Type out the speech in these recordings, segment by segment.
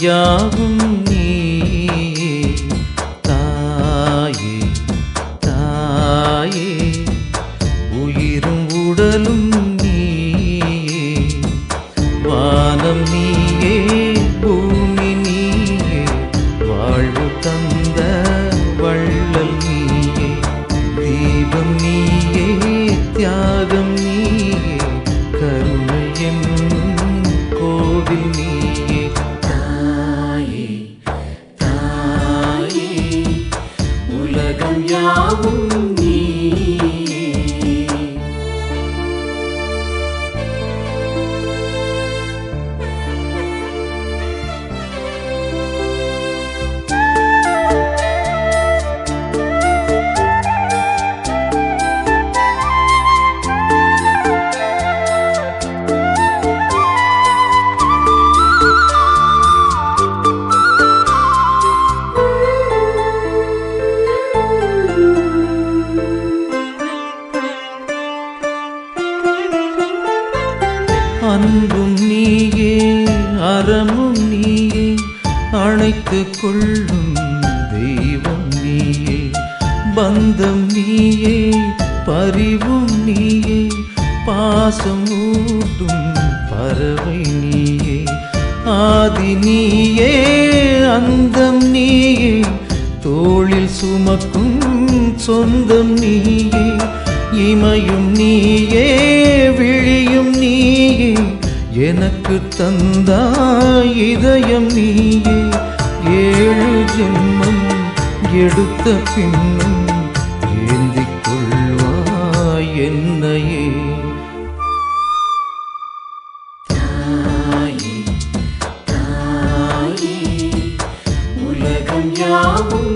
யாவும் நீயே தாயே தாயே உயிரும் உடலும் நீயே வானம் நீயே பூமி நீயே வாழ்வு தந்த வள்ளல் நீயே தீபம் நீயே தியாகம் நீயே கருணை என்னும் கோவில் நீயே தாயே தாயே உலகம் யாவும் அன்பும் நீயே அறமும் நீயே அணைத்து கொள்ளும் தெய்வம் நீயே பந்தம் நீயே பரிவும் நீயே பாசம் ஊட்டும் பறவை நீயே ஆதி நீயே அந்தம் நீயே தோளில் சுமக்கும் சொந்தம் நீயே இமையும் நீயே விழியும் நீயே எனக்கு தந்தாய் இதயம் நீயே ஏழு ஜென்மம் எடுத்த பின்னும் ஏந்திக் கொள்வாய் என்னையே தாயே தாயே உலகம் யாவும்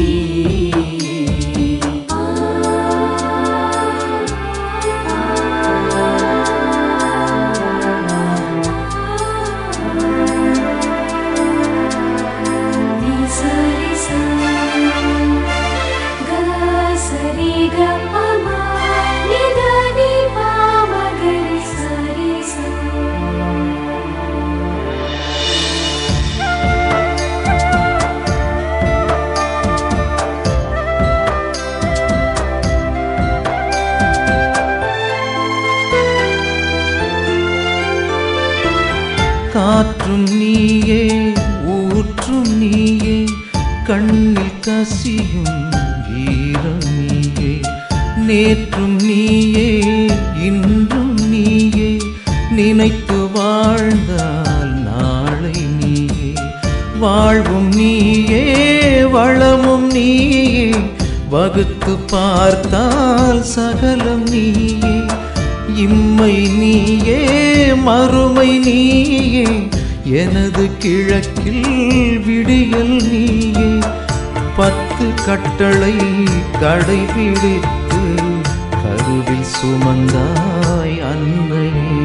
காற்றும் நீயே ஊற்றும் நீயே கண்ணில் கசியும் ஈரம் நீயே நேற்றும் நீயே இன்றும் நீயே நினைத்து வாழ்ந்தால் நாளை நீயே வாழ்வும் நீயே வளமும் நீயே வகுத்து பார்த்தால் சகலம் நீயே இம்மை நீயே மறுமை நீயே எனது கிழக்கில் விடியல் நீயே 10 கட்டளை கடைபிடித்து கருவில் சுமந்தாய் அன்னையே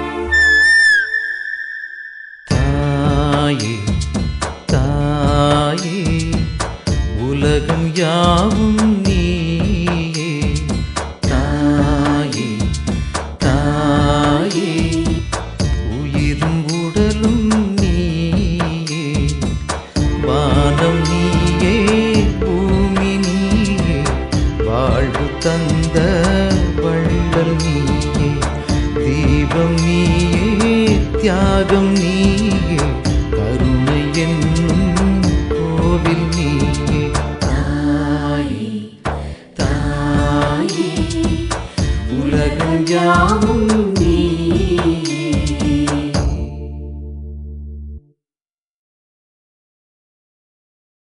தாயே தாயே உலகம் யாவும் தந்த வள்ளல் நீயே தீபம் நீயே தியாகம் நீயே கருணை என்னும் கோவில் நீயே தாயே தாயே உலகம் யாவும்